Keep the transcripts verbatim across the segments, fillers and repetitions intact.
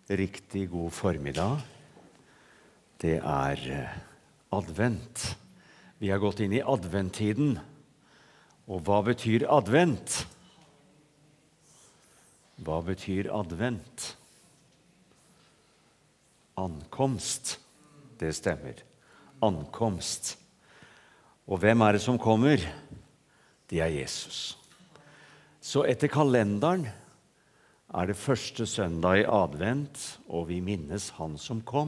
Riktig god formiddag. Det er advent. Vi har gått inn i adventtiden. Og hva betyr advent? Hva betyr advent? Ankomst. Det stemmer. Ankomst. Og hvem er det som kommer? Det er Jesus. Så etter kalenderen er det første søndag i advent, og vi minnes han som kom.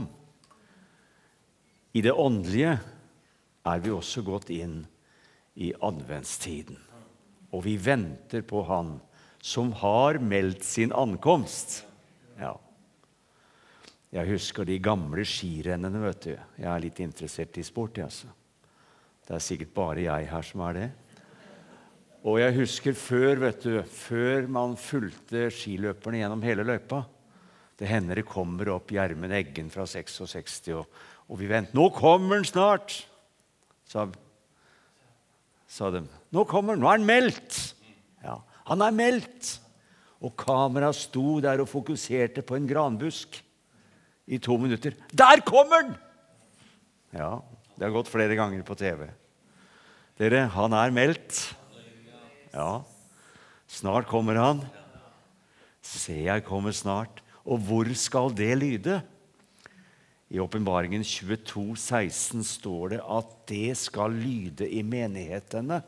I det åndelige er vi også gått inn i adventstiden, og vi venter på han som har meldt sin ankomst. Ja. Jeg husker de gamle skirennene, vet du. Jeg er litt interessert i sport, altså. Det er sikkert bare jeg her som er det. Og jeg husker før, vet du, før man fulgte skiløperne gjennom hele løypa. Det hender det kommer opp Gjermund Eggen fra sekstiseks, og, og vi venter. Nå kommer han snart, sa, sa de. Nå kommer han, nå er han meldt. Ja, han er meldt. Og kameraet sto der og fokuserte på en granbusk i to minutter. Der kommer han! Ja, det har gått flere ganger på T V. Dere, han er meldt. Ja, snart kommer han. Se, jeg kommer snart. Og hvor skal det lyde? I Åpenbaringen tjueto seksten står det at det skal lyde i menighetene.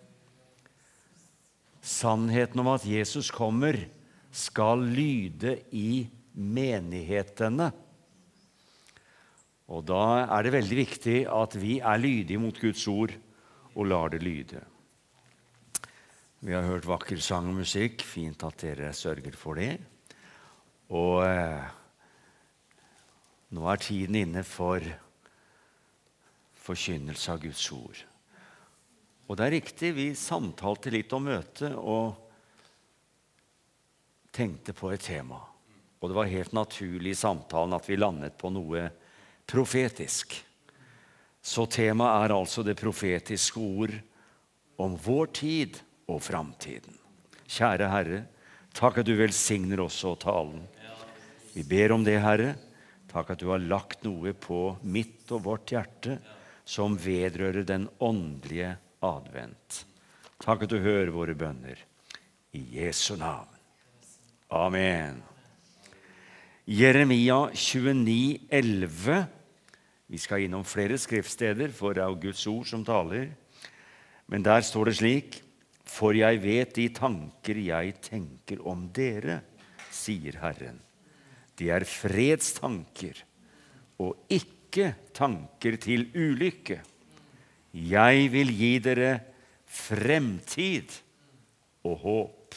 Sannheten om at Jesus kommer skal lyde i menighetene. Og da er det veldig viktig at vi er lydige mot Guds ord og lar det lyde. Vi har hørt vakker sang og musikk. Fint at dere sørger for det. Og eh, nå er tiden inne for forkynnelse av Guds ord. Og det er riktig, vi samtalte litt om møtet og tenkte på et tema. Og det var helt naturlig i samtalen at vi landet på noe profetisk. Så temaet er altså det profetiske ord om vår tid og framtiden. Kjære Herre, takk at du velsigner oss og talen. Vi ber om det, Herre. Takk at du har lagt noe på mitt og vårt hjerte som vedrører den åndelige advent. Takk at du hører våre bønner. I Jesu navn. Amen. Jeremia tjueni elleve. Vi skal innom flere skriftsteder, for det er Guds ord som taler. Men der står det slik: For jeg vet de tanker jeg tenker om dere, sier Herren. De er fredstanker, og ikke tanker til ulykke. Jeg vil gi dere fremtid og håp.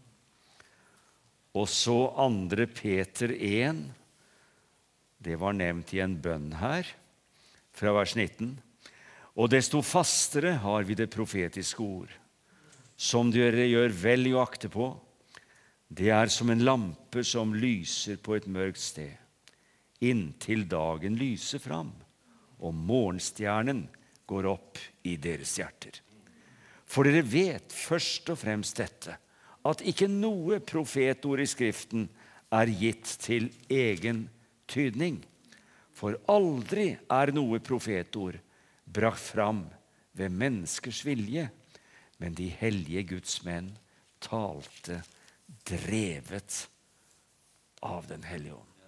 Og så andre Peter en, det var nevnt i en bønn her, fra vers nitten. Og desto fastere har vi det profetiske ord, som dere gjør vel i å akte på. Det er som en lampe som lyser på et mørkt sted, inntil dagen lyser fram, og morgenstjernen går opp i deres hjerter. For dere vet først og fremst dette, at ikke noe profetord i Skriften er gitt til egen tydning. For aldri er noe profetord brakt fram ved menneskers vilje, men de hellige Guds menn talte drevet av den hellige ånd.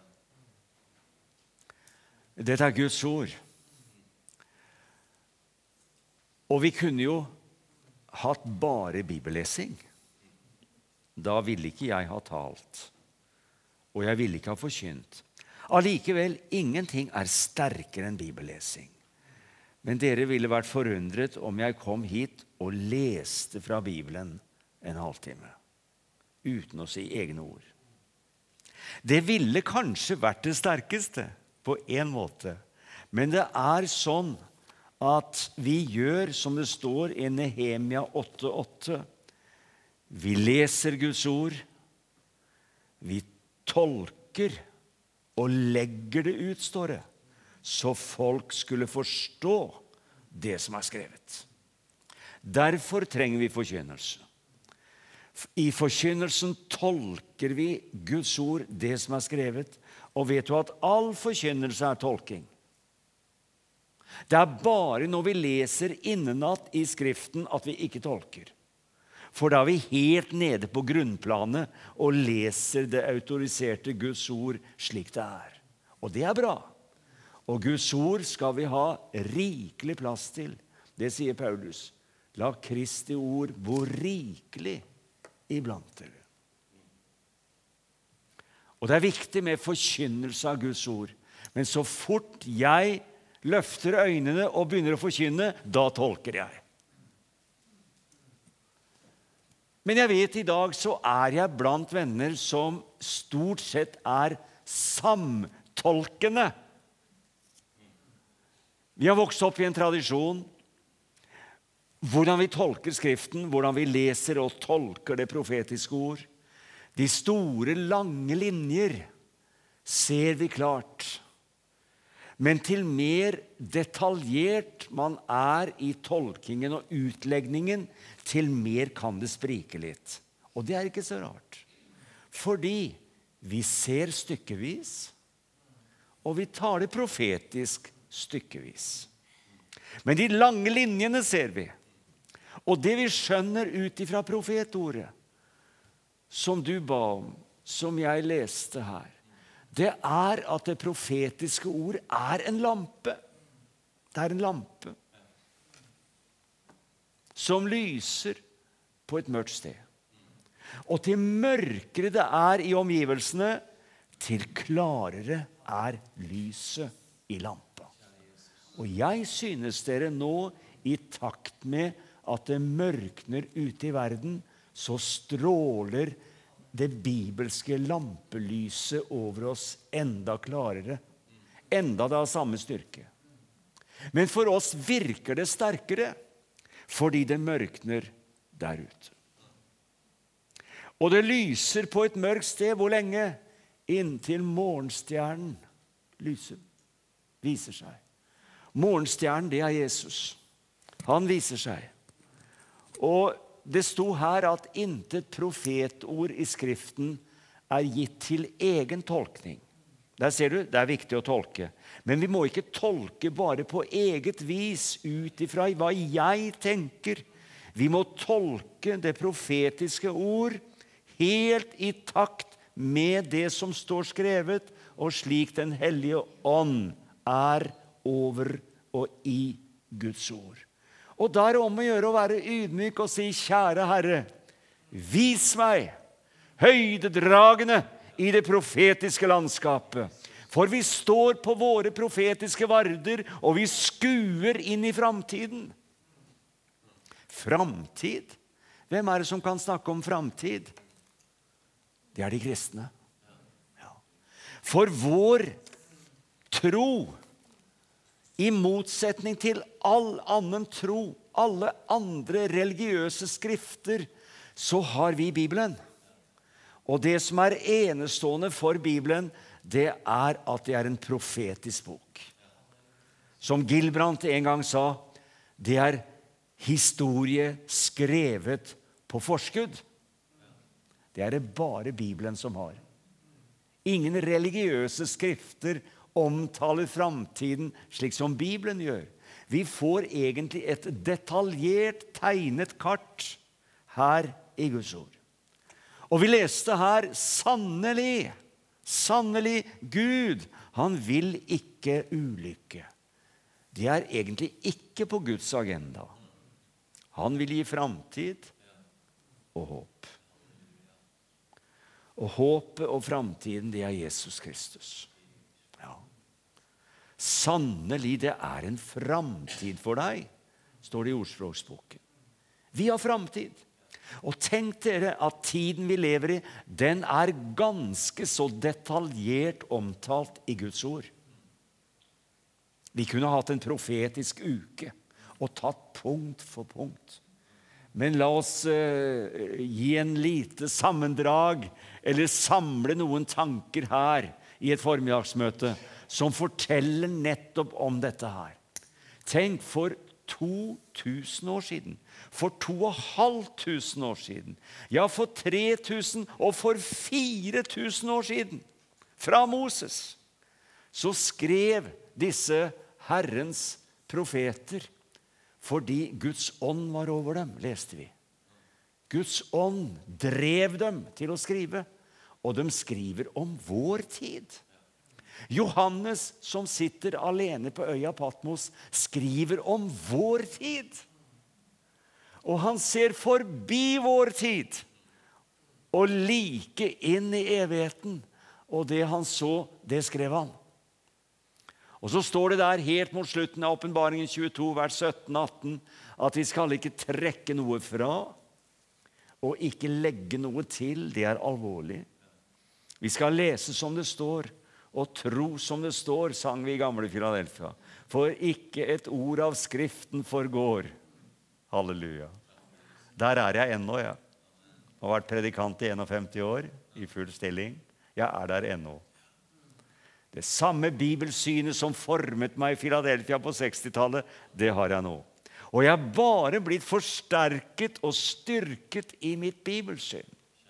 Dette er Guds ord. Og vi kunne jo hatt bare bibellesing. Da ville ikke jeg ha talt, og jeg ville ikke ha forkynt. Allikevel, ingenting er sterkere enn bibellesing. Men dere ville vært forundret om jeg kom hit og leste fra Bibelen en halvtime, uten å si egne ord. Det ville kanskje vært det sterkeste, på en måte. Men det er sånn at vi gjør som det står i Nehemia åtte åtte. Vi leser Guds ord, vi tolker og legger det ut, står det, så folk skulle forstå det som er skrevet. Derfor trenger vi forkynnelse. I forkynnelsen tolker vi Guds ord, det som er skrevet, og vet du at all forkynnelse er tolking. Det er bare når vi leser innenatt i Skriften at vi ikke tolker. For da er vi helt nede på grunnplanet og leser det autoriserte Guds ord slik det er. Og det er bra. Og Guds ord skal vi ha rikelig plass til. Det sier Paulus. La Kristi ord bo rikelig iblant dere. Og det er viktig med forkynnelse av Guds ord. Men så fort jeg løfter øynene og begynner å forkynne, da tolker jeg. Men jeg vet i dag så er jeg blant venner som stort sett er samtolkende. Vi har vokst opp i en tradisjon hvordan vi tolker Skriften, hvordan vi leser og tolker det profetiske ord. De store, lange linjer ser vi klart. Men til mer detaljert man er i tolkingen og utlegningen, til mer kan det sprike litt. Og det er ikke så rart. Fordi vi ser stykkevis, og vi tar det profetisk stykkevis. Men de lange linjene ser vi. Og det vi skjønner ut ifra profetordet, som du ba om, som jeg leste her, det er at det profetiske ord er en lampe. Det er en lampe som lyser på et mørkt sted. Og til mørkere det er i omgivelsene, til klarere er lyset i lampa. Og jeg synes dere nå, i takt med at det mørkner ute i verden, så stråler det bibelske lampelyset over oss enda klarere. Enda det har samme styrke. Men for oss virker det sterkere, fordi det mørkner der ute. Og det lyser på et mørkt sted, hvor lenge? Inntil morgenstjernen lyser, viser seg. Morgenstjernen, det er Jesus. Han viser seg. Og det sto her at intet profetord i Skriften er gitt til egen tolkning. Der ser du, det er viktig å tolke. Men vi må ikke tolke bare på eget vis ut ifra hva jeg tenker. Vi må tolke det profetiske ord helt i takt med det som står skrevet, og slik den hellige ånd er over og i Guds ord. Og da er det om å gjøre å være ydmyk og si, kjære Herre, vis meg høydedragene i det profetiske landskapet. For vi står på våre profetiske varder, og vi skuer inn i framtiden. Framtid? Hvem er det som kan snakke om framtid? Det er de kristne. Ja. For vår tro, i motsetning til all annen tro, alle andre religiøse skrifter, så har vi Bibelen. Og det som er enestående for Bibelen, det er at det er en profetisk bok. Som Gilbrandt en gang sa, det er historie skrevet på forskudd. Det er det bare Bibelen som har. Ingen religiøse skrifter omtaler framtiden slik som Bibelen gjør. Vi får egentlig et detaljert tegnet kart her i Guds ord. Og vi leste her, sannelig, sannelig Gud, han vil ikke ulykke. Det er egentlig ikke på Guds agenda. Han vil gi framtid og håp. Og håpet og framtiden, det er Jesus Kristus. Ja. Sannelig, det er en framtid for deg, står det i ordspråksboken. Vi har framtid. Og tenk dere at tiden vi lever i, den er ganske så detaljert omtalt i Guds ord. Vi kunne hatt en profetisk uke og tatt punkt for punkt. Men la oss uh, gi en lite sammendrag eller samle noen tanker her i et formiddagsmøte som forteller nettopp om dette her. Tenk, for to tusen år siden, for to og halvt tusen år siden, ja, for tre tusen og for fire tusen år siden, fra Moses, så skrev disse Herrens profeter, fordi Guds ånd var over dem, leste vi. Guds ånd drev dem til å skrive, og de skriver om vår tid. Johannes, som sitter alene på øya Patmos, skriver om vår tid. Og han ser forbi vår tid, og like inn i evigheten. Og det han så, det skrev han. Og så står det der helt mot slutten av Åpenbaringen tjueto, vers sytten og atten, at vi skal ikke trekke noe fra, og ikke legge noe til. Det er alvorlig. Vi skal lese som det står, og tro som det står, sang vi i gamle Philadelphia. For ikke et ord av skriften forgår. Halleluja. Der er jeg ennå, jeg. Jeg har vært predikant i femti år, i full stilling. Jeg er der ennå. Det samme bibelsynet som formet meg i Philadelphia på sekstitallet, det har jeg nå. Og jeg har bare blitt forsterket og styrket i mitt bibelsyn.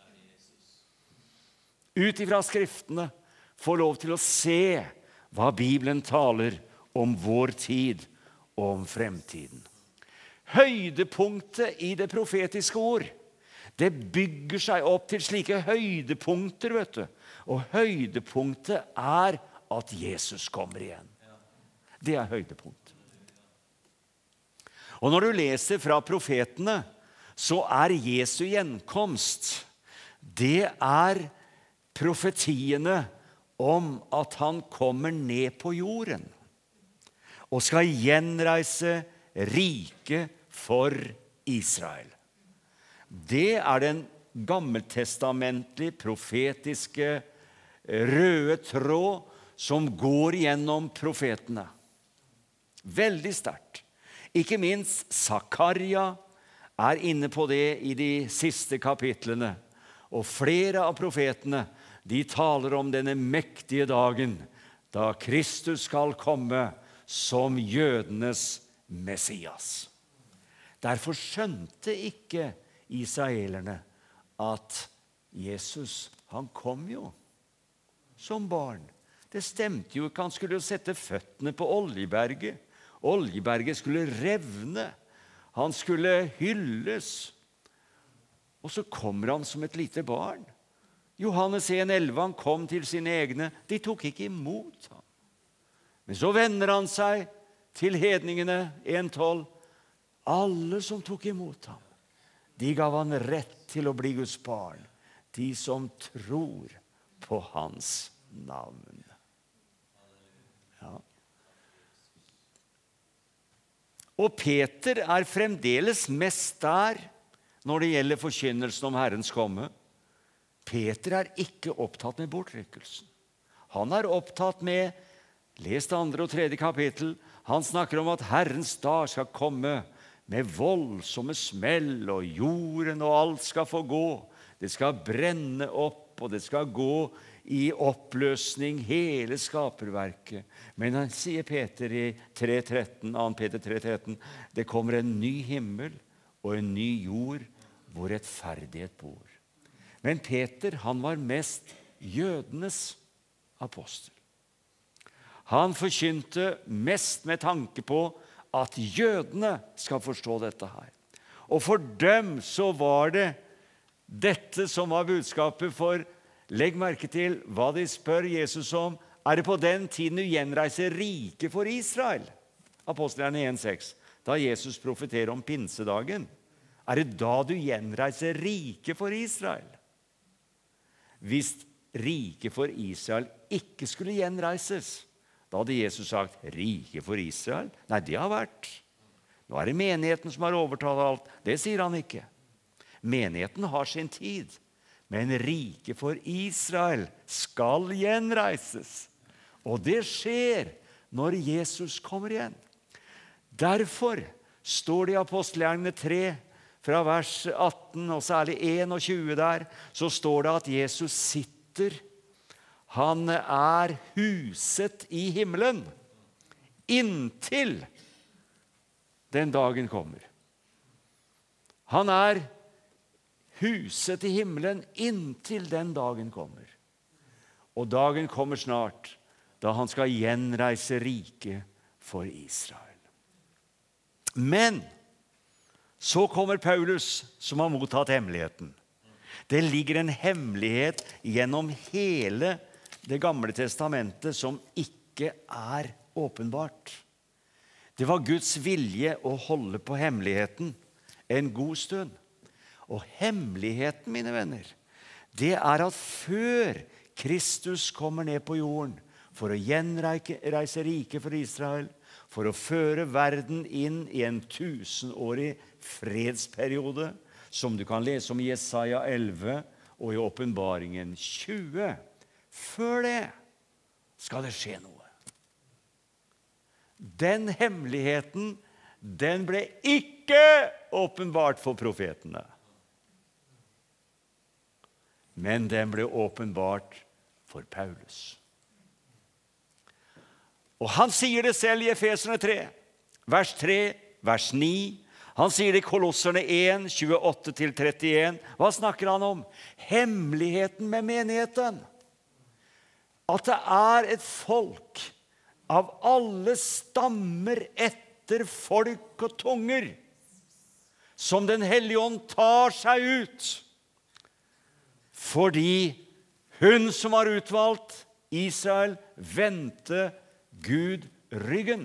Ut ifra skriftene får lov til å se hva Bibelen taler om vår tid og om fremtiden. Høydepunktet i det profetiske ord, det bygger seg opp til slike høydepunkter, vet du. Og høydepunktet er at Jesus kommer igjen. Det er høydepunkt. Og når du leser fra profetene, så er Jesu gjenkomst, det er profetiene om at han kommer ned på jorden og skal gjenreise riket for Israel. Det er den gammeltestamentlige, profetiske, røde tråd som går gjennom profetene. Veldig sterkt. Ikke minst Zakaria er inne på det i de siste kapitlene. Og flere av profetene, de taler om denne mektige dagen, da Kristus skal komme som jødenes Messias. Derfor skjønte ikke israelerne at Jesus, han kom jo som barn. Det stemte jo ikke, han skulle jo sette føttene på Oljeberget. Oljeberget skulle revne, han skulle hylles. Og så kommer han som et lite barn. Johannes en elleve, han kom til sine egne, de tok ikke imot ham. Men så vender han seg til hedningene, en tolv. Alle som tok imot ham, de gav han rett til å bli Guds barn, de som tror på hans navn. Ja. Og Peter er fremdeles mest der når det gjelder forkynnelsen om Herrens komme. Peter er ikke opptatt med bortrykkelsen. Han er opptatt med, les det andre og tredje kapittel, han snakker om at Herrens dag skal komme med voldsomme smell, og jorden og alt skal få gå. Det skal brenne opp, og det skal gå i oppløsning, hele skaperverket. Men han sier Peter i tre tretten, annen Peter tre tretten, det kommer en ny himmel og en ny jord, hvor rettferdighet bor. Men Peter, han var mest jødenes apostel. Han forkynte mest med tanke på at jødene skal forstå dette her. Og for dem så var det dette som var budskapet, for legg merke til hva de spør Jesus om. Er det på den tiden du gjenreiser riket for Israel? Apostlene en seks. Da Jesus profeterer om pinsedagen. Er det da du gjenreiser riket for Israel? Hvis riket for Israel ikke skulle gjenreises, da hadde Jesus sagt, riket for Israel? Nei, det har vært. Nå er det menigheten som har overtatt alt. Det sier han ikke. Menigheten har sin tid, men riket for Israel skal gjenreises. Og det skjer når Jesus kommer igjen. Derfor står det i Apostelgjerningene tre, fra vers atten, og særlig tjueen der, så står det at Jesus sitter, han er huset i himmelen, inntil den dagen kommer. Han er huset til himmelen inntil den dagen kommer. Og dagen kommer snart, da han skal gjenreise riket for Israel. Men så kommer Paulus, som har mottatt hemmeligheten. Det ligger en hemmelighet gjennom hele det gamle testamentet som ikke er åpenbart. Det var Guds vilje å holde på hemmeligheten en god stund. Og hemmeligheten, mine venner, det er at før Kristus kommer ned på jorden for å gjenreise riket for Israel, for å føre verden inn i en tusenårig fredsperiode, som du kan lese om i Jesaja elleve og i Åpenbaringen tjue. Før det skal det skje noe. Den hemmeligheten, den ble ikke åpenbart for profetene. Men den ble åpenbart for Paulus. Og han sier det selv i Efeserne tre, vers tre, vers ni. Han sier det i Kolosserne en, tjueåtte til trettien. Hva snakker han om? Hemmeligheten med menigheten. At det er et folk av alle stammer etter folk og tunger, som den hellige ånd tar seg ut. Fordi hun som har utvalgt Israel, vendte Gud ryggen.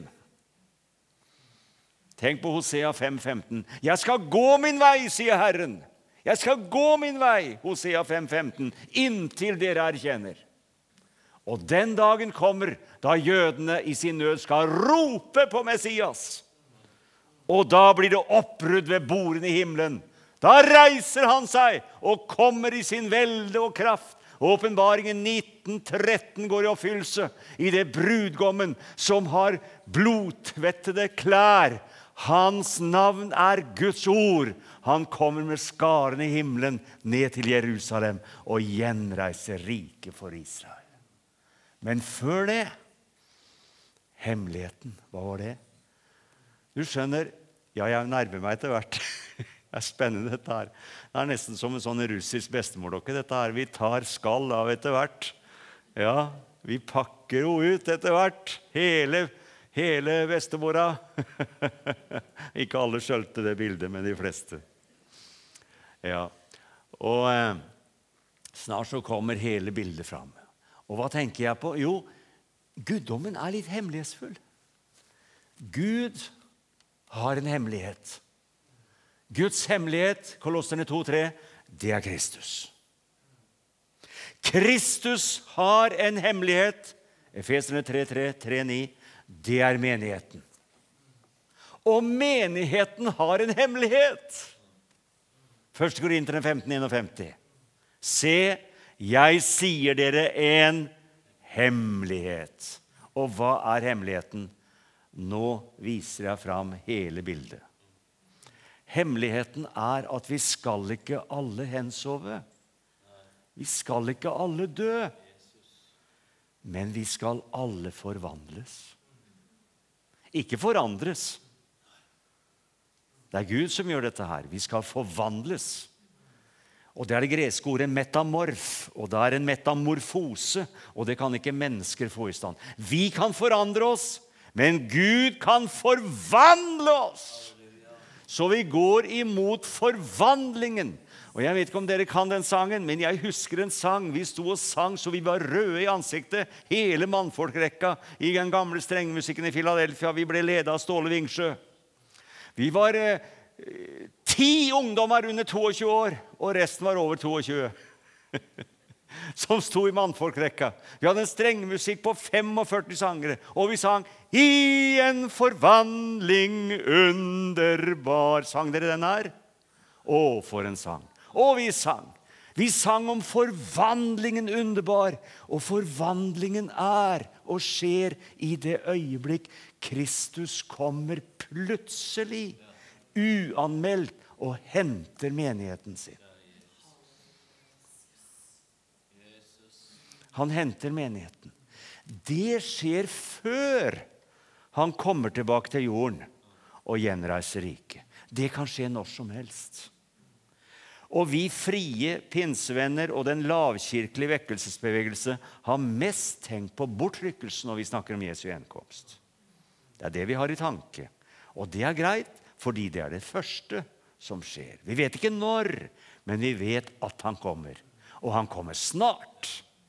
Tenk på Hosea fem femten. Jeg skal gå min vei, sier Herren. Jeg skal gå min vei, Hosea fem femten, inntil dere erkjenner. Og den dagen kommer da jødene i sin nød skal rope på Messias. Og da blir det oppbrudd ved bordene i himmelen. Da reiser han seg og kommer i sin velde og kraft. Åpenbaringen nitten tretten går i oppfyllelse i det brudgommen som har blodtvettede klær. Hans navn er Guds ord. Han kommer med skaren i himmelen ned til Jerusalem og gjenreiser riket for Israel. Men før det, hemmeligheten, hva var det? Du skjønner, ja, jeg nærmer meg etter hvert. Det er spennende dette her. Det er nesten som en sånn russisk bestemordokke. Dette her vi tar skall av etter hvert. Ja, vi pakker jo ut etter hvert. Hele, hele bestemora. Ikke alle skjølte det bildet, men de fleste. Ja, og eh, snart så kommer hele bildet fram. Og hva tenker jeg på? Jo, guddommen er litt hemmelighetsfull. Gud har en hemmelighet. Guds hemmelighet, Kolosserne to tre, det er Kristus. Kristus har en hemmelighet, Efeserne tre tre, tre ni, det er menigheten. Og menigheten har en hemmelighet. første Korinterne femten enogfemti. Se, jeg sier dere en hemmelighet. Og hva er hemmeligheten? Nå viser jeg fram hele bildet. Hemmeligheten er at vi skal ikke alle hensove. Vi skal ikke alle dø. Men vi skal alle forvandles. Ikke forandres. Det er Gud som gjør dette her. Vi skal forvandles. Og det er det greske ordet metamorf, og det er en metamorfose, og det kan ikke mennesker få i stand. Vi kan forandre oss, men Gud kan forvandle oss. Så vi går imot forvandlingen. Og jeg vet ikke om dere kan den sangen, men jeg husker en sang. Vi sto og sang så vi var røde i ansiktet, hele mannfolkrekka i den gamle strengmusikken i Philadelphia. Vi ble ledet av Ståle Vingsjø. Vi var eh, ti ungdommer under tjueto år, og resten var over tjueto. Som sto i mannfolkrekka. Vi hadde en strengmusikk på førtifem sangere, og vi sang «I en forvandling underbar». Sang dere den her? Å, for en sang. Og vi sang. Vi sang om forvandlingen underbar, og forvandlingen er og skjer i det øyeblikk Kristus kommer plutselig, uanmeldt, og henter menigheten sin. Han henter menigheten. Det skjer før han kommer tilbake til jorden og gjenreise riket. Det kan skje når som helst. Og vi frie pinsevenner og den lavkirkelige vekkelsesbevegelse har mest tenkt på bortrykkelsen når vi snakker om Jesu gjenkomst. Det er det vi har i tanke. Og det er greit, fordi det er det første som skjer. Vi vet ikke når, men vi vet at han kommer. Og han kommer snart.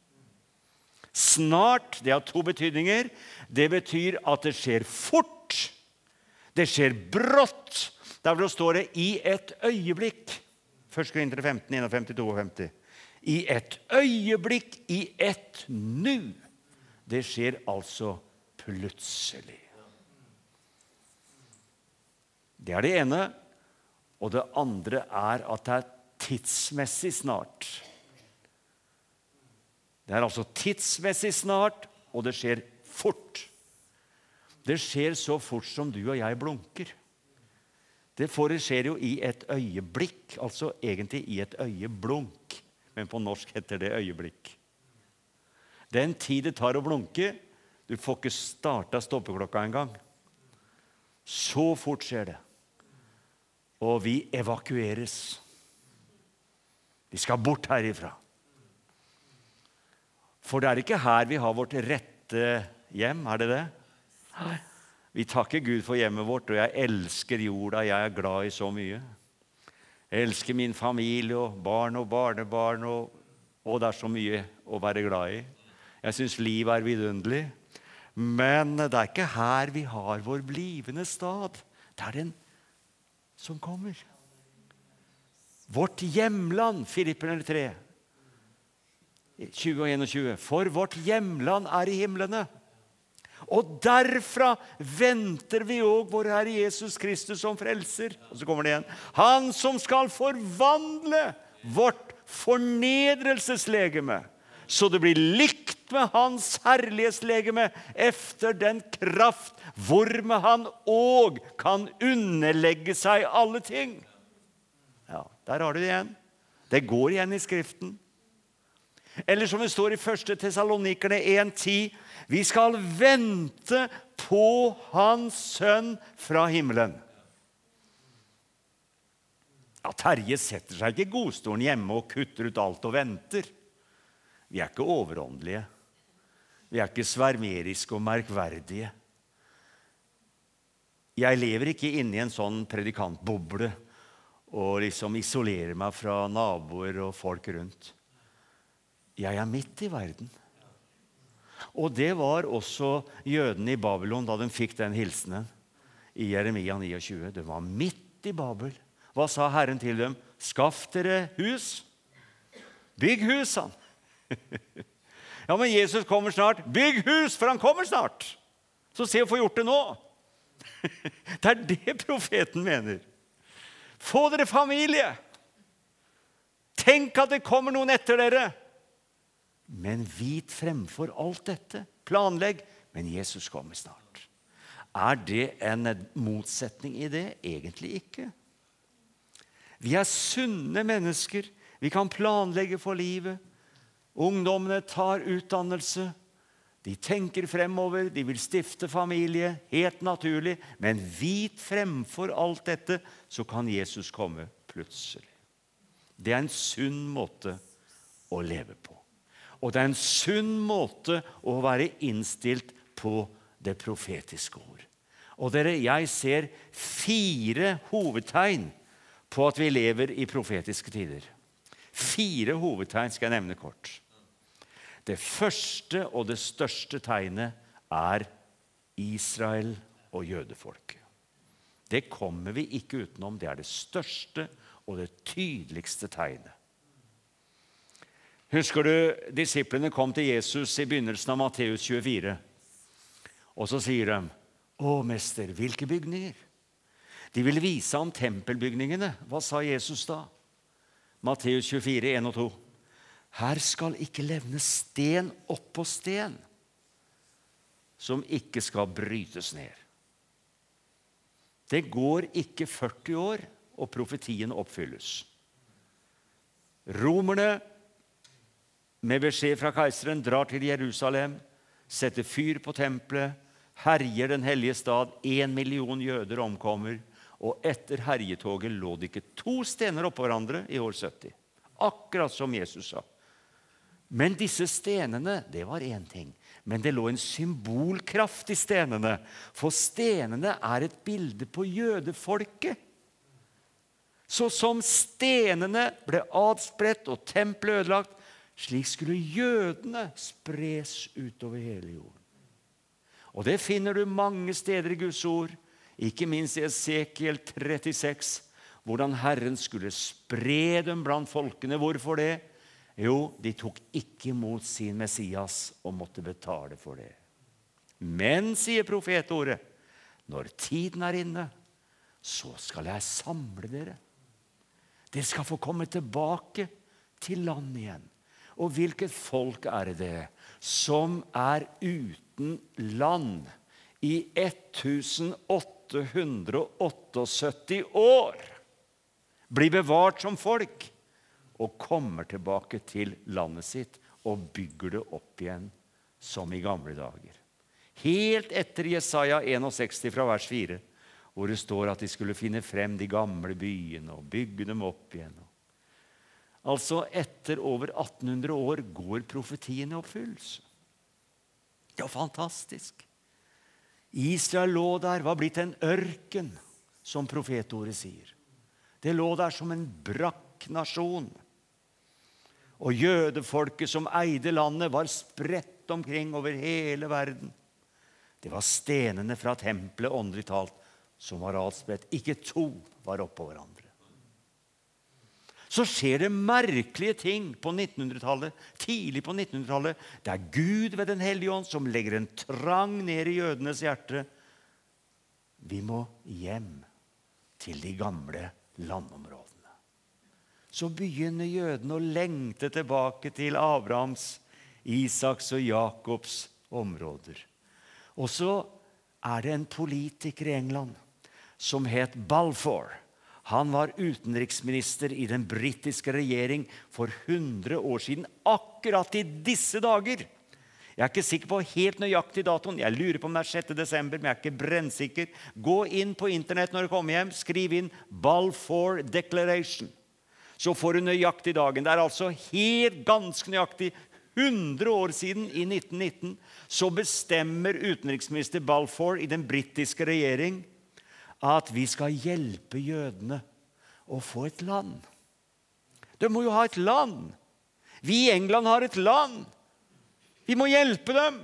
Snart, det har to betydninger. Det betyr at det skjer fort. Det skjer brått. Derfor står det i et øyeblikk. Første Korintere femten, femtién, femtito. I et øyeblikk, i et nu. Det skjer altså plutselig. Det er det ene. Og det andre er at det er tidsmessig snart. Det er altså tidsmessig snart, og det skjer fort. Det skjer så fort som du og jeg blunker. Det skjer jo i et øyeblikk, altså egentlig i et øyeblunk. Men på norsk heter det øyeblikk. Den tid det tar å blunke, du får ikke starta stoppeklokka en gang. Så fort skjer det. Og vi evakueres. Vi skal bort herifra. For det er ikke her vi har vårt rette hjem, er det det? Nei. Vi takker Gud for hjemmet vårt, og jeg elsker jorda, jeg er glad i så mye. Jeg elsker min familie og barn og barnebarn, og, og det er så mye å være glad i. Jeg synes livet er vidunderlig. Men det er ikke her vi har vår blivende stad. Det er den som kommer. Vårt hjemland, Filipperne tre, tjue og tjueen. For vårt hjemland er i himlene. Og derfra venter vi også vår Herre Jesus Kristus som frelser. Og så kommer det igjen. Han som skal forvandle vårt fornedrelseslegeme, så det blir likt med hans herlighetslegeme, efter den kraft hvormed han også kan underlegge seg alle ting. Ja, der har du det igjen. Det går igjen i Skriften. Eller som det står i første Thessalonikerne en ti, vi skal vente på hans sønn fra himmelen. Ja, Terje setter seg ikke i godstolen hjemme og kutter ut alt og venter. Vi er ikke overåndelige. Vi er ikke svermeriske og merkverdige. Jeg lever ikke inne i en sånn predikantboble og liksom isolerer meg fra naboer og folk rundt. Jeg er midt i verden. Og det var også jødene i Babylon da de fikk den hilsenen i Jeremia tjueni. De var midt i Babel. Hva sa Herren til dem? Skaff dere hus. Bygg hus, han. Ja, men Jesus kommer snart. Bygg hus, for han kommer snart. Så se å få gjort det nå. Det er det profeten mener. Få dere familie. Tenk at det kommer noen etter dere. Men vit fremfor alt dette. Planlegg, men Jesus kommer snart. Er det en motsetning i det? Egentlig ikke. Vi er sunne mennesker. Vi kan planlegge for livet. Ungdommene tar utdannelse. De tenker fremover. De vil stifte familie. Helt naturlig. Men vit fremfor alt dette, så kan Jesus komme plutselig. Det er en sunn måte å leve på. Og det er en sunn måte å være innstilt på det profetiske ord. Og dere, jeg ser fire hovedtegn på at vi lever i profetiske tider. Fire hovedtegn skal jeg nevne kort. Det første og det største tegnet er Israel og jødefolket. Det kommer vi ikke utenom. Det er det største og det tydeligste tegnet. Husker du, disiplene kom til Jesus i begynnelsen av Matteus tjuefire. Og så sier de, å mester, hvilke bygninger? De ville vise ham tempelbygningene. Hva sa Jesus da? Matteus tjuefire, en og to. Her skal ikke levne sten oppå sten, som ikke skal brytes ned. Det går ikke førti år, og profetien oppfylles. Romerne, med beskjed fra keiseren, drar til Jerusalem, setter fyr på tempelet, herjer den hellige stad, en million jøder omkommer, og etter herjetoget lå det ikke to stener oppå hverandre i år sytti. Akkurat som Jesus sa. Men disse stenene, det var en ting. Men det lå en symbolkraft i stenene, for stenene er et bilde på jødefolket. Så som stenene ble adspredt og tempelet ødelagt, slik skulle jødene spres utover hele jorden. Og det finner du mange steder i Guds ord, ikke minst i Esekiel trettiseks, hvordan Herren skulle spre dem blant folkene. Hvorfor det? Jo, de tok ikke imot sin Messias og måtte betale for det. Men, sier profetordet, når tiden er inne, så skal jeg samle dere. Dere skal få komme tilbake til land igjen. Og hvilket folk er det som er uten land i åtte hundre syttiåtte år? Blir bevart som folk og kommer tilbake til landet sitt og bygger det opp igjen som i gamle dager. Helt etter Jesaja seksogen fra vers fire, hvor det står at de skulle finne frem de gamle byene og bygge dem opp igjen. Altså etter over atten hundre år går profetien i oppfyllelse. Ja, fantastisk. Israel lå der, var blitt en ørken, som profetordet sier. Det lå der som en brakk nasjon. Og jødefolket som eide landet var spredt omkring over hele verden. Det var stenene fra tempelet, åndelig talt, som var adspredt. Ikke to var oppå hverandre. Så skjer det merkelige ting på nittenhundretallet, tidlig på nittenhundretallet. Det er Gud ved den hellige ånd som legger en trang ned i jødenes hjerte. Vi må hjem til de gamle landområdene. Så begynner jødene å lengte tilbake til Abrahams, Isaks og Jakobs områder. Og så er det en politiker i England som het Balfour. Han var utenriksminister i den britiske regjering for hundre år siden, akkurat i disse dager. Jeg er ikke sikker på helt nøyaktig datoen. Jeg lurer på om det er sjette desember, men jeg er ikke brennsikker. Gå inn på internett når du kommer hjem, skriv inn Balfour Declaration. Så får du nøyaktig dagen. Det er altså helt ganske nøyaktig hundre år siden, i nitten nitten, så bestemmer utenriksminister Balfour i den britiske regjering at vi skal hjelpe jødene å få et land. De må jo ha et land. Vi i England har et land. Vi må hjelpe dem.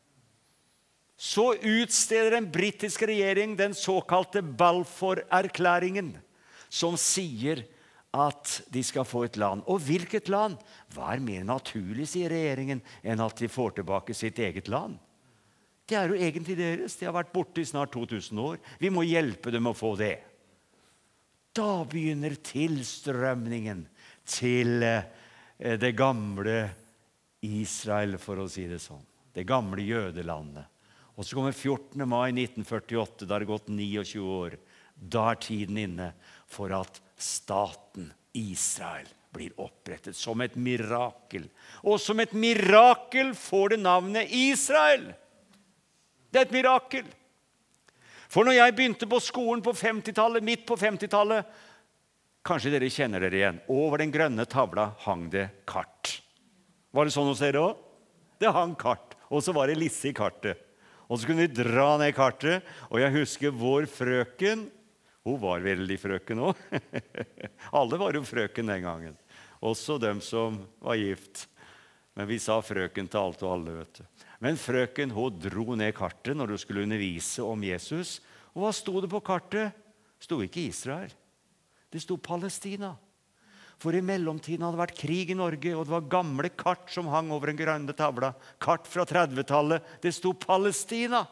Så utsteder den britiske regjering den såkalte Balfour-erklæringen, som sier at de skal få et land. Og hvilket land? Hva er mer naturlig, sier regjeringen, enn at de får tilbake sitt eget land? Det er jo egentlig deres. De har vært borte i snart to tusen år. Vi må hjelpe dem å få det. Da begynner tilstrømningen til det gamle Israel, for å si det sånn. Det gamle jødelandet. Og så kommer fjortende mai nitten førtiåtte, da har det gått tjueni år. Da er tiden inne for at staten Israel blir opprettet som et mirakel. Og som et mirakel får det navnet Israel. Det er et mirakel. For når jeg begynte på skolen på femtitallet, midt på femtitallet, kanskje dere kjenner dere igjen, over den grønne tavla hang det kart. Var det sånn hos dere også? Det hang kart, og så var det lisse i kartet. Og så kunne vi dra ned kartet, og jeg husker vår frøken, hun var veldig frøken også. Alle var jo frøken den gangen. Også dem som var gift. Men vi sa frøken til alt og alle, vet du. Men frøken, hun dro ned kartet når hun skulle undervise om Jesus. Og hva sto det på kartet? Det sto ikke Israel. Det sto Palestina. For i mellomtiden hadde det vært krig i Norge, og det var gamle kart som hang over en grønne tavla. Kart fra trettitallet. Det sto Palestina.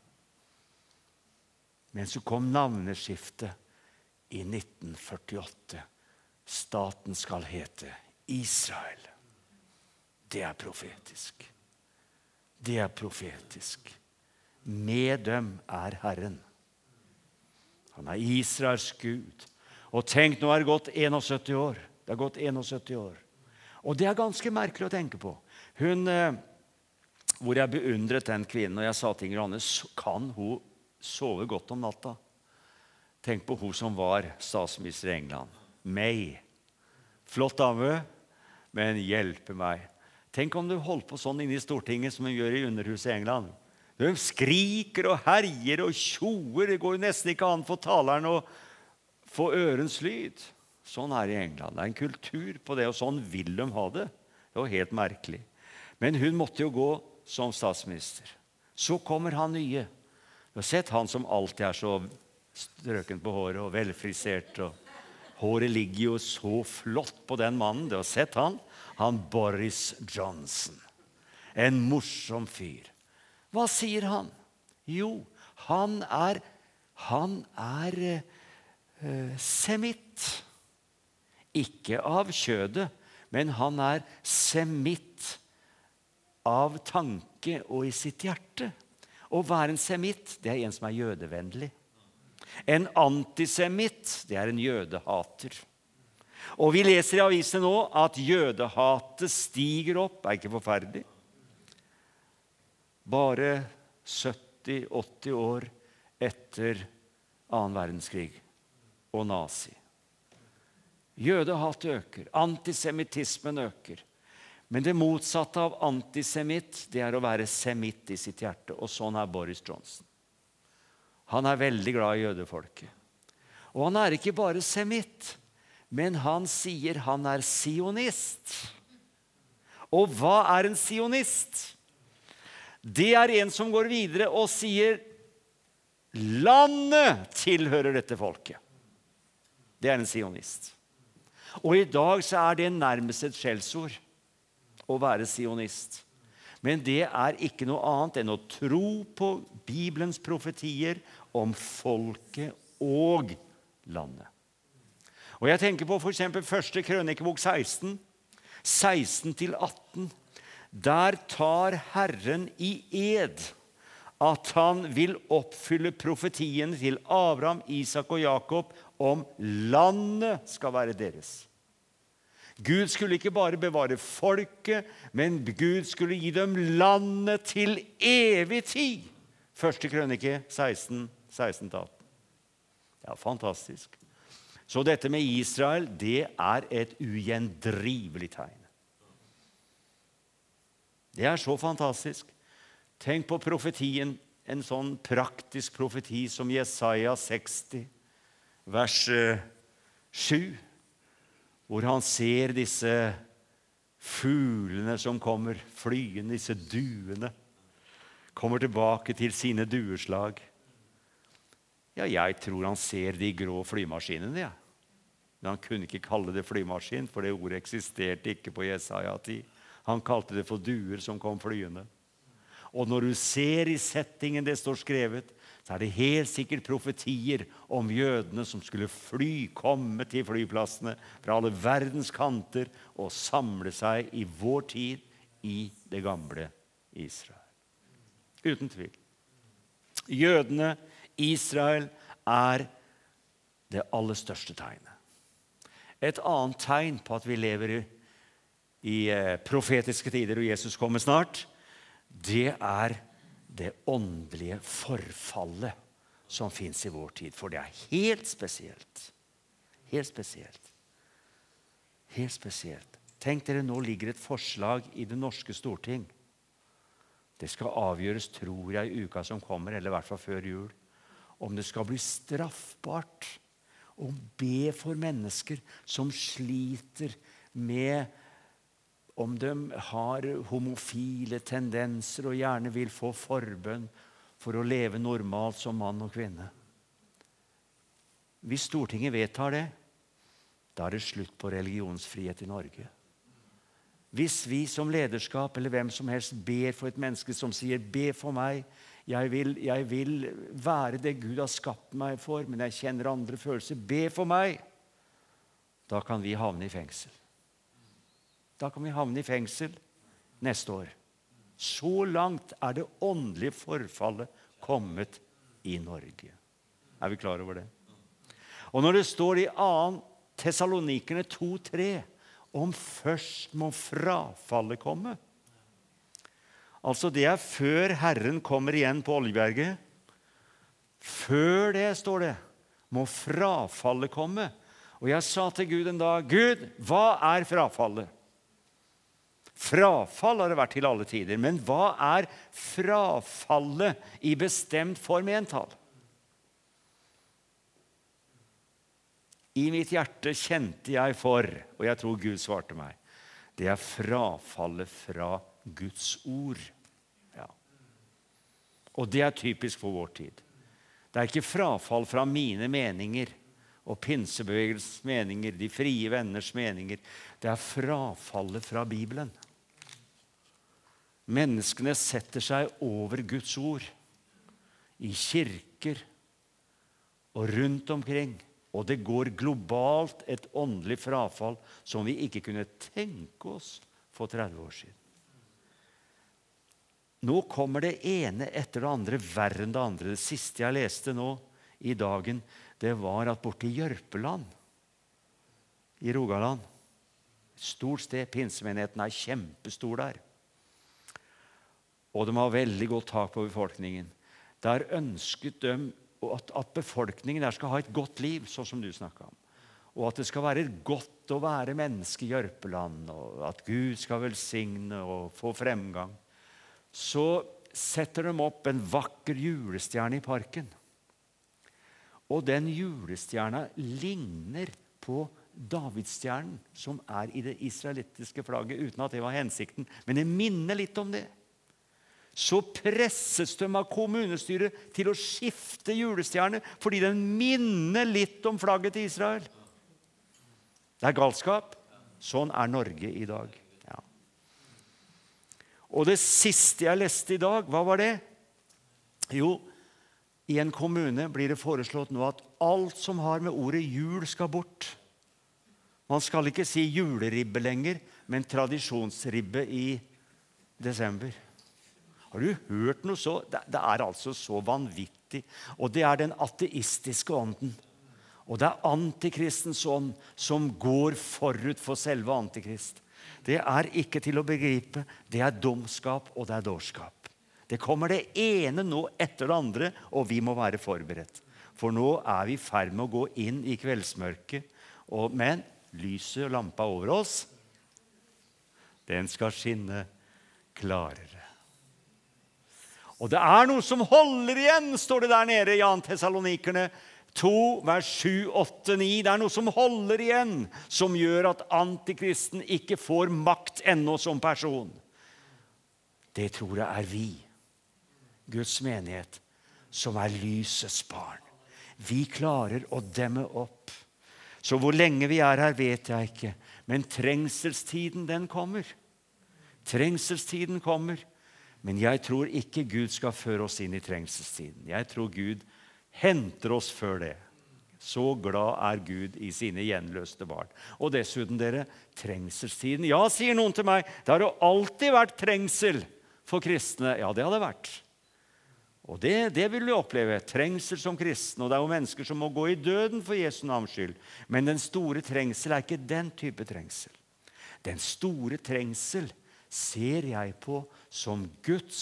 Men så kom navneskiftet i nitten førtiåtte. Staten skal hete Israel. Det er profetisk. Det er profetisk. Med dem er Herren. Han er Israels Gud. Og tenk, nå er det gått syttién år. Det har gått syttién år. Og det er ganske merkelig å tenke på. Hun, hvor jeg beundret den kvinnen, og jeg sa til Ingrid Anne, kan hun sove godt om natta? Tenk på hun som var statsminister i England. May. Flott dame, men hjelpe meg. Tenk om du holdt på sånn inne i Stortinget som hun gjør i underhuset i England. De skriker og herjer og tjoer. Det går jo nesten ikke an for taleren å få ørens lyd. Sånn er det i England. Det er en kultur på det, og sånn vil de ha det. Det var helt merkelig. Men hun måtte jo gå som statsminister. Så kommer han nye. Du har sett han som alltid er så strøken på håret og velfrisert. Og håret ligger jo så flott på den mannen. Du har sett han. Han Boris Johnson. En morsom fyr. Hva sier han? Jo, han er, han er uh, semitt. Ikke av kjødet, men han er semitt av tanke og i sitt hjerte. Å være en semitt, det er en som er jødevennlig. En antisemitt, det er en jødehater. Og vi leser i avisen nå at jødehatet stiger opp, er ikke forferdelig. Bare sytti åtti år etter annen verdenskrig og nazi. Jødehat øker, antisemittismen øker. Men det motsatte av antisemitt, det er å være semitt i sitt hjerte. Og sånn er Boris Johnson. Han er veldig glad i jødefolket. Og han er ikke bare semitt, men han sier han er sionist. Og hva er en sionist? Det er en som går videre og sier landet tilhører dette folket. Det er en sionist. Og i dag så er det nærmest et skjellsord å være sionist. Men det er ikke noe annet enn å tro på Bibelens profetier om folket og landet. Og jeg tenker på for eksempel første krønikebok seksten, seksten til atten. Der tar Herren i ed at han vil oppfylle profetiene til Abraham, Isak og Jakob om landet skal være deres. Gud skulle ikke bare bevare folket, men Gud skulle gi dem landet til evig tid. Første krønike seksten, seksten til atten. Ja, fantastisk. Så dette med Israel, det er et ugjendrivelig tegn. Det er så fantastisk. Tenk på profetien, en sånn praktisk profeti som Jesaja seksti, vers sju, hvor han ser disse fuglene som kommer flyende, disse duene, kommer tilbake til sine dueslag. Ja, jeg tror han ser de grå flymaskinene, ja. Men han kunne ikke kalle det flymaskin, for det ordet eksisterte ikke på Jesaja-tid. Han kalte det for duer som kom flyende. Og når du ser i settingen det står skrevet, så er det helt sikkert profetier om jødene som skulle fly, komme til flyplassene fra alle verdens kanter og samle seg i vår tid i det gamle Israel. Uten tvil. Jødene, Israel, er det aller største tegnet. Et annet tegn på at vi lever i, i profetiske tider og Jesus kommer snart, det er det åndelige forfallet som finnes i vår tid. For det er helt spesielt. Helt spesielt. Helt spesielt. Tenk dere, nå ligger et forslag i det norske storting. Det skal avgjøres, tror jeg, i uka som kommer, eller i hvert fall før jul, om det skal bli straffbart å be for mennesker som sliter med om de har homofile tendenser og gjerne vil få forbønn for å leve normalt som mann og kvinne. Hvis Stortinget vedtar det, da er det slutt på religionsfrihet i Norge. Hvis vi som lederskap eller hvem som helst ber for et menneske som sier, be for meg, jeg vil, jeg vil være det Gud har skapt meg for, men jeg kjenner andre følelser, be for meg, da kan vi havne i fengsel. Da kan vi havne i fengsel neste år. Så langt er det åndelige forfallet kommet i Norge. Er vi klar over det? Og når det står i annen Thessalonikerne to tre, om først må frafallet komme. Altså det er før Herren kommer igjen på Oljeberget. Før det, står det, må frafallet komme. Og jeg sa til Gud en dag, Gud, hva er frafallet? Frafall har det vært til alle tider, men hva er frafallet i bestemt form i entall? I mitt hjerte kjente jeg for, og jeg tror Gud svarte meg, det er frafallet fra Guds ord. Ja. Og det er typisk for vår tid. Det er ikke frafall fra mine meninger og pinsebevegelsens meninger, de frie venners meninger. Det er frafallet fra Bibelen. Menneskene setter seg over Guds ord i kirker og rundt omkring. Og det går globalt et åndelig frafall som vi ikke kunne tenke oss for tretti år siden. Nå kommer det ene etter det andre, verre enn det andre. Det siste jeg leste nå i dagen, det var at borte i Jørpeland, i Rogaland, et stort sted, pinsemenigheten er kjempestor der, og de har veldig godt tak på befolkningen. Der ønsket de at, at befolkningen der skal ha et godt liv, sånn som du snakket om. Og at det skal være godt å være menneske i Jørpeland, og at Gud skal velsigne og få fremgang. Så setter de opp en vakker julestjerne i parken. Og den julestjerna ligner på Davidsstjernen, som er i det israelittiske flagget, uten at det var hensikten. Men det minner litt om det. Så presses de av kommunestyret til å skifte julestjerne, fordi den minner litt om flagget til Israel. Det er galskap. Sånn er Norge i dag. Ja. Og det siste jeg leste i dag, hva var det? Jo, i en kommune blir det foreslått nå at alt som har med ordet jul skal bort. Man skal ikke si juleribbe lenger, men tradisjonsribbe i desember. Har du hørt noe så? Det, det er altså så vanvittig. Og det er den ateistiske ånden. Og det er antikristens ånd som går forut for selve antikrist. Det er ikke til å begripe. Det er domskap, og det er dårskap. Det kommer det ene nå etter det andre, og vi må være forberedt. For nå er vi i ferd med å gå inn i kveldsmørket. Og, men lyset og lampa over oss, den skal skinne klarere. Og det er noe som holder igjen, står det der nede i Jan Thessalonikerne to, vers sju, åtte, ni. Det er noe som holder igjen, som gjør at antikristen ikke får makt ennå som person. Det tror jeg er vi, Guds menighet, som er lysets barn. Vi klarer å demme opp. Så hvor lenge vi er her, vet jeg ikke. Men trengselstiden, den kommer. Trengselstiden kommer. Men jeg tror ikke Gud skal føre oss inn i trengselstiden. Jeg tror Gud henter oss før det. Så glad er Gud i sine gjenløste barn. Og dessuten, dere, trengselstiden. Ja, sier noen til meg, det har jo alltid vært trengsel for kristne. Ja, det har det vært. Og det, det vil vi oppleve. Trengsel som kristne. Og det er jo mennesker som må gå i døden for Jesu navns skyld. Men den store trengsel er ikke den type trengsel. Den store trengsel ser jeg på som Guds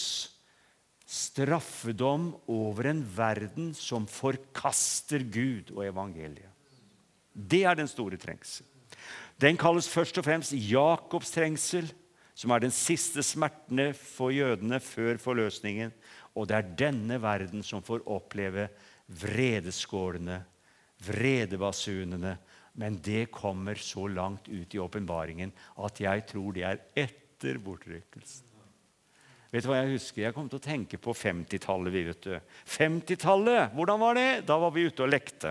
straffedom over en verden som forkaster Gud og evangeliet. Det er den store trengsel. Den kalles først og fremst Jakobs trengsel, som er den siste smertene for jødene før forløsningen. Og det er denne verden som får oppleve vredeskålene, vredebasunene, men det kommer så langt ut i åpenbaringen at jeg tror det er ett etter bortrykkelsen. Vet du hva jeg husker? Jeg kom til å tenke på femtitallet, vi vet du. femtitallet, hvordan var det? Da var vi ute og lekte.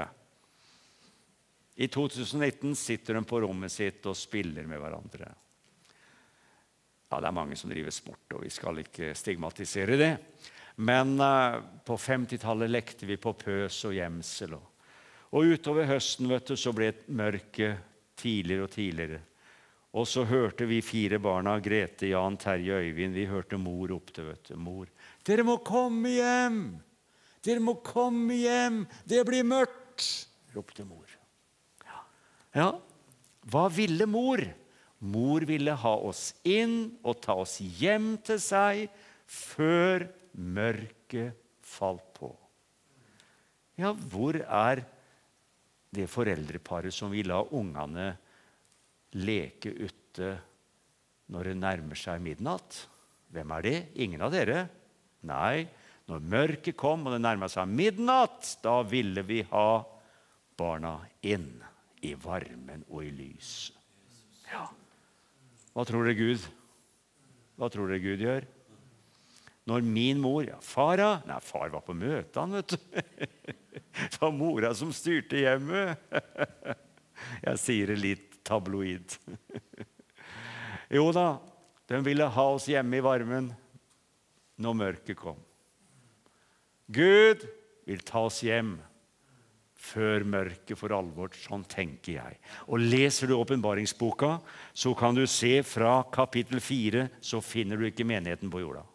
I to tusen nitten sitter de på rommet sitt og spiller med hverandre. Ja, det er mange som driver sport, og vi skal ikke stigmatisere det. Men uh, på femtitallet lekte vi på pøs og gjemsel. Og, og utover høsten, vet du, så ble mørket tidligere og tidligere. Og så hørte vi fire barna, Grete, Jan, Terje og Øyvind, vi hørte mor oppte, vet du. Mor, dere må komme hjem! Dere må komme hjem! Det blir mørkt! Ropte mor. Ja. ja, hva ville mor? Mor ville ha oss inn og ta oss hjem til seg, før mørket falt på. Ja, hvor er det foreldreparet som vil la ungene leke ute når det nærmer seg midnatt? Hvem er det? Ingen av dere? Nei, når mørket kom og det nærmet seg midnatt, da ville vi ha barna inn i varmen og i lyset. Ja. Hva tror dere Gud? Hva tror dere Gud gjør? Når min mor, ja, fara, nei, far var på møte, han, vet du. Det var mora som styrte hjemmet. Jeg sier det litt tabloid. Jo da, de ville ha oss hjemme i varmen når mørket kom. Gud vil ta oss hjem før mørket for alvor, sånn tenker jeg. Og leser du åpenbaringsboka, så kan du se fra kapittel fire, så finner du ikke menigheten på jorda.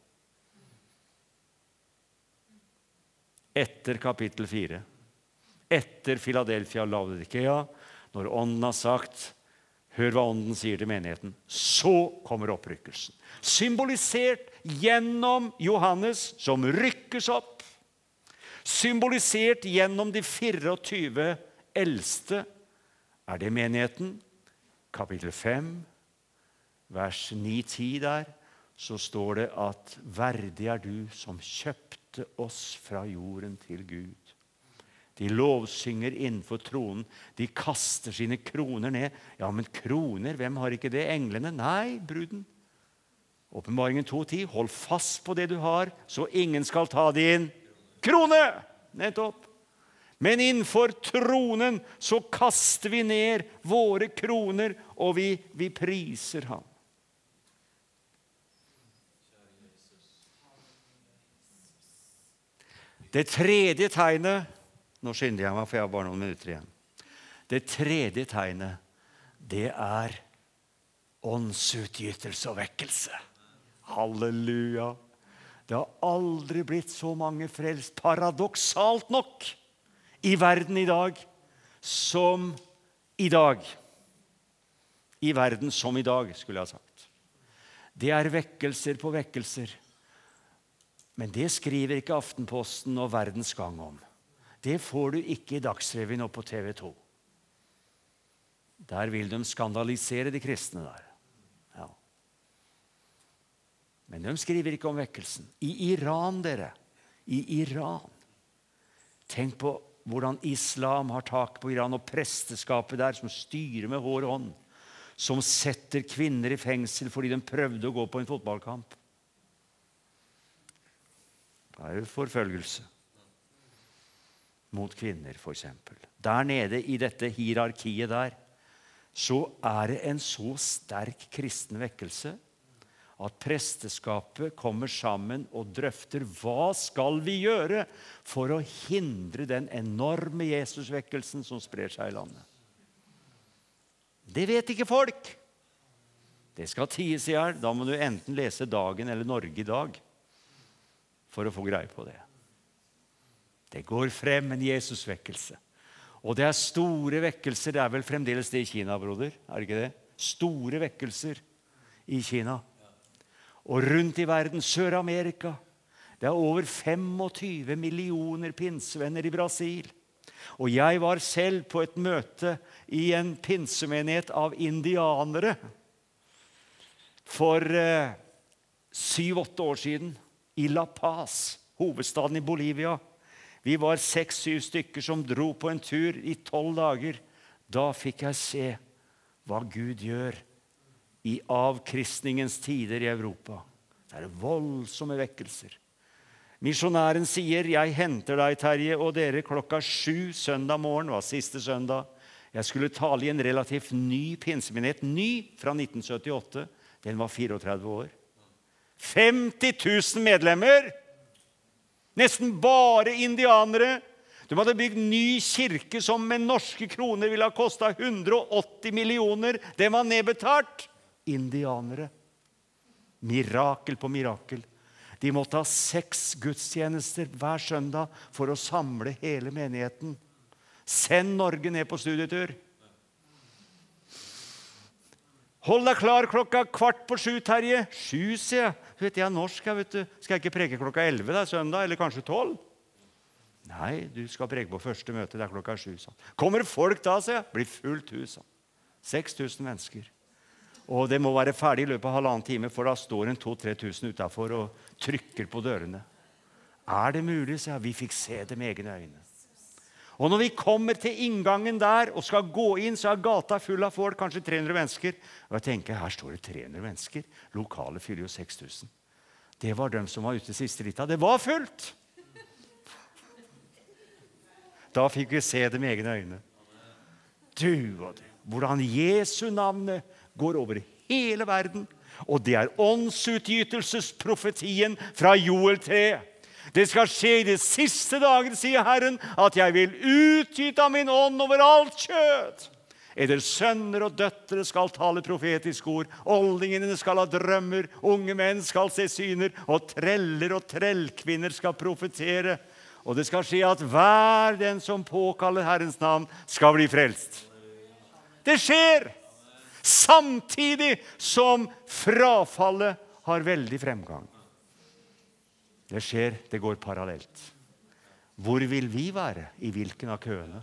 Etter kapittel fire, etter Philadelphia og Laodikea, når ånden har sagt, hør hva ånden sier til menigheten, så kommer opprykkelsen. Symbolisert gjennom Johannes, som rykkes opp. Symbolisert gjennom de tjuefire eldste, er det menigheten. Kapittel fem, vers ni ti der, så står det at verdig er du som kjøpte oss fra jorden til Gud. De lovsynger innenfor tronen. De kaster sine kroner ned. Ja, men kroner, hvem har ikke det? Englene? Nei, bruden. Åpenbaringen to ti. Hold fast på det du har, så ingen skal ta din krone. Nettopp. Men innenfor tronen så kaster vi ned våre kroner, og vi, vi priser ham. Det tredje tegnet, nå skynder jeg meg, for jeg har bare noen minutter igjen. Det tredje tegnet, det er åndsutgytelse og vekkelse. Halleluja! Det har aldri blitt så mange frelst, paradoksalt nok, i verden i dag, som i dag. I verden som i dag, skulle jeg ha sagt. Det er vekkelser på vekkelser. Men det skriver ikke Aftenposten og Verdens Gang om. Det får du ikke i Dagsrevyen og på T V to. Der vil de skandalisere de kristne der. Ja. Men de skriver ikke om vekkelsen. I Iran, dere. I Iran. Tenk på hvordan islam har tak på Iran, og presteskapet der som styrer med hår og hånd. Som setter kvinner i fengsel fordi de prøvde å gå på en fotballkamp. Det er jo forfølgelse mot kvinner, for eksempel. Der nede i dette hierarkiet der, så er det en så sterk kristen vekkelse at presteskapet kommer sammen og drøfter hva skal vi gjøre for å hindre den enorme Jesusvekkelsen som sprer seg i landet. Det vet ikke folk. Det skal ties i hjel. Da må du enten lese Dagen eller Norge i dag for å få greie på det. Det går frem en Jesusvekkelse. Og det er store vekkelser. Det er vel fremdeles det i Kina, broder? Er det ikke det? Store vekkelser i Kina. Og rundt i verden, Sør-Amerika. Det er over tjuefem millioner pinsevenner i Brasil. Og jeg var selv på et møte i en pinsemenighet av indianere for eh, syv-åtte år siden. I La Paz, hovedstaden i Bolivia. Vi var seks-syv stykker som dro på en tur i tolv dager. Da fikk jeg se hva Gud gjør i avkristningens tider i Europa. Det er voldsomme vekkelser. Misjonæren sier, jeg henter deg, Terje, og dere klokka sju søndag morgen, var siste søndag. Jeg skulle tale i en relativt ny pinsemenighet, ny fra nitten syttiåtte. Den var tretifire år. femti tusen medlemmer, nesten bare indianere. De hadde bygd ny kirke som med norske kroner ville ha kostet hundre og åtti millioner. Det var nedbetalt. Indianere. Mirakel på mirakel. De måtte ha seks gudstjenester hver søndag for å samle hele menigheten. Send Norge ned på studietur. Hold deg klar klokka kvart på sju, Terje. Sju, sier jeg. Du vet, jeg er norsk, jeg, vet du. Skal jeg ikke preke klokka elleve, det er søndag, eller kanskje tolv? Nei, du skal preke på første møte, det er klokka sju. Sånn. Kommer det folk da, sier jeg. Blir fullt hus. Sånn. seks tusen mennesker. Og det må være ferdig i løpet av halvannen time, for da står en to-tre tusen utenfor og trykker på dørene. Er det mulig, sier jeg. Vi fikk se det med egne øyne. Og når vi kommer til inngangen der og skal gå inn, så er gata full av folk, kanskje tre hundre mennesker. Og jeg tenker, her står det tre hundre mennesker. Lokalet fyller jo seks tusen. Det var dem som var ute siste litt av. Det var fullt! Da fikk vi se det med egne øyne. Du og du. Hvordan Jesu navnet går over hele verden. Og det er åndsutgytelsesprofetien fra Joel tre. Det skal skje i de siste dager, sier Herren, at jeg vil utgyte av min ånd over alt kjød. Eder sønner og døtre skal tale profetisk ord, oldingene skal ha drømmer, unge menn skal se syner, og treller og trellkvinner skal profetere. Og det skal skje at hver den som påkaller Herrens navn skal bli frelst. Det skjer! Samtidig som frafallet har veldig fremgang. Det skjer, det går parallelt. Hvor vil vi være i hvilken av køene?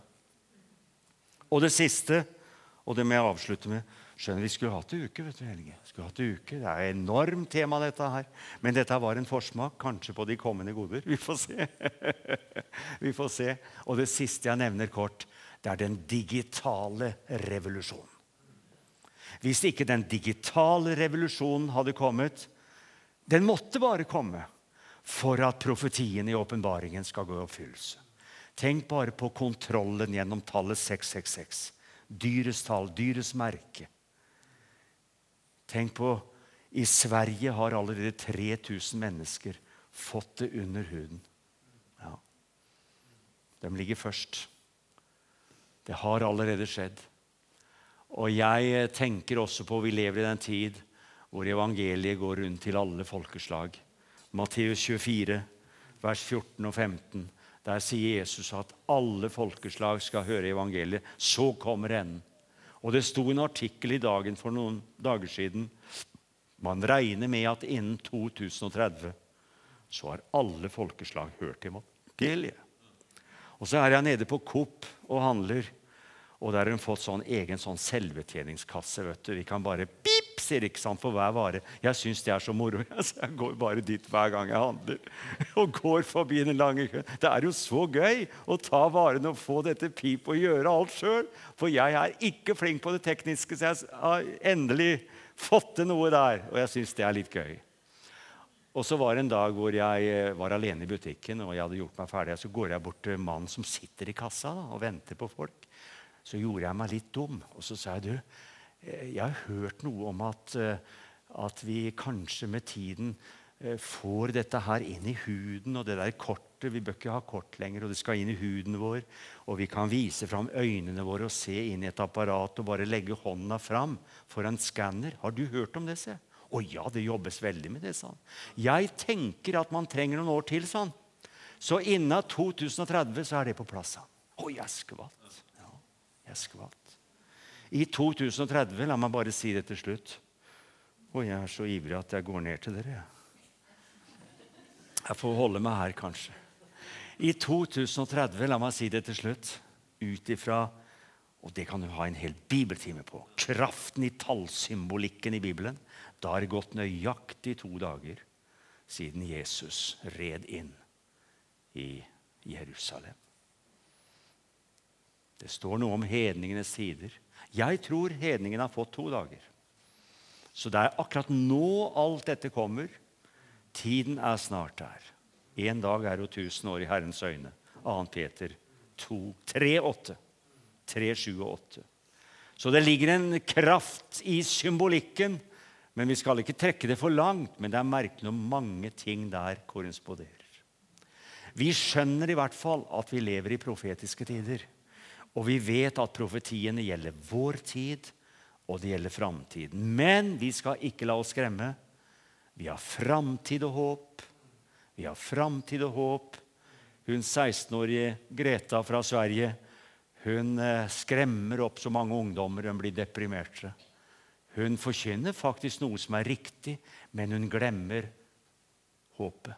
Og det siste, og det må jeg avslutte med, skjønner vi skulle hatt det uke, vet du, Helge. Skulle hatt det uke, det er et enormt tema dette her. Men dette var en forsmak, kanskje på de kommende goder. Vi får se. Vi får se. Og det siste jeg nevner kort, det er den digitale revolusjonen. Hvis ikke den digitale revolusjonen hadde kommet, den måtte bare komme, for at profetien i åpenbaringen skal gå i oppfyllelse. Tenk bare på kontrollen gjennom tallet seks seks seks. Dyrets tall, dyrets merke. Tenk på, i Sverige har allerede tre tusen mennesker fått det under huden. Ja. De ligger først. Det har allerede skjedd. Og jeg tenker også på, vi lever i den tid hvor evangeliet går rundt til alle folkeslag. Matteus tjuefire, vers fjorten og femten. Der sier Jesus at alle folkeslag skal høre evangeliet. Så kommer enden. Og det sto en artikkel i Dagen for noen dager siden. Man regner med at innen to tusen og tretti så har alle folkeslag hørt evangeliet. Og så er jeg nede på Coop og handler. Og der har de fått sånn egen sånn selvbetjeningskasse, vet du. Vi kan bare pip, sier ikke sant, for hver vare. Jeg synes det er så moro. Jeg går bare dit hver gang jeg handler. Og går forbi den lange køen. Det er jo så gøy å ta varene og få dette pip og gjøre alt selv. For jeg er ikke flink på det tekniske, så jeg har endelig fått til noe der. Og jeg synes det er litt gøy. Og så var det en dag hvor jeg var alene i butikken, og jeg hadde gjort meg ferdig. Så går jeg bort til mannen som sitter i kassa da, og venter på folk. Så gjorde jeg meg litt dum, og så sa jeg, du, jeg har hørt noe om at, at vi kanskje med tiden får dette her inn i huden, og det der kortet, vi bør ikke ha kort lenger, og det skal inn i huden vår, og vi kan vise fram øynene våre og se inn i et apparat og bare legge hånda fram for en skanner. Har du hørt om det, se? Å ja, det jobbes veldig med det, sa han. Jeg tenker at man trenger noen år til, sa han. Så innen to tusen og tretti så er det på plass. Å, jeg skvatt. Jeg skvatt. I to tusen og tretti, la meg bare si det til slutt. Og jeg er så ivrig at jeg går ned til dere. Jeg får holde meg her kanskje. I to tusen og tretti, la meg si det til slutt, ut ifra, og det kan du ha en hel bibeltime på, kraften i tallsymbolikken i Bibelen, da har det gått nøyaktig to dager siden Jesus red inn i Jerusalem. Det står noe om hedningenes tider. Jeg tror hedningene har fått to dager. Så det er akkurat nå alt dette kommer. Tiden er snart der. En dag er jo tusen år i Herrens øyne. Annet Peter to, tre, åtte. tre, sju og åtte. Så det ligger en kraft i symbolikken, men vi skal ikke trekke det for langt, men det er merkelig om mange ting der korresponderer. Vi skjønner i hvert fall at vi lever i profetiske tider. Og vi vet at profetiene gjelder vår tid, og det gjelder framtiden. Men vi skal ikke la oss skremme. Vi har framtid og håp. Vi har framtid og håp. Hun seksten-årige Greta fra Sverige, hun skremmer opp så mange ungdommer, hun blir deprimerte. Hun forkynner faktisk noe som er riktig, men hun glemmer håpet.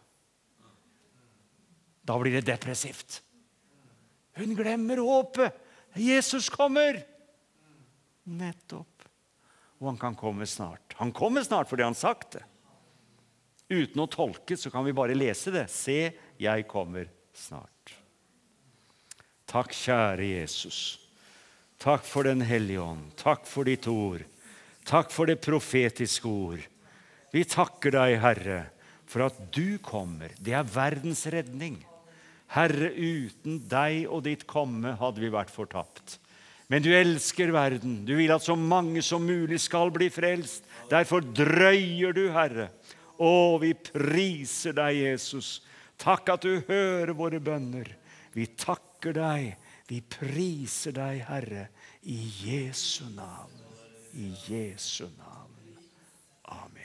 Da blir det depressivt. Hun glemmer håpet. Jesus kommer. Nettopp. Og han kan komme snart. Han kommer snart fordi han har sagt det. Uten å tolke så kan vi bare lese det. Se, jeg kommer snart. Takk, kjære Jesus. Takk for den hellige ånd. Takk for ditt ord. Takk for det profetiske ord. Vi takker deg, Herre, for at du kommer. Det er verdens redning. Herre, uten deg og ditt komme hadde vi vært fortapt. Men du elsker verden. Du vil at så mange som mulig skal bli frelst. Derfor drøyer du, Herre. Å, vi priser deg, Jesus. Takk at du hører våre bønner. Vi takker deg. Vi priser deg, Herre, i Jesu navn. I Jesu navn. Amen.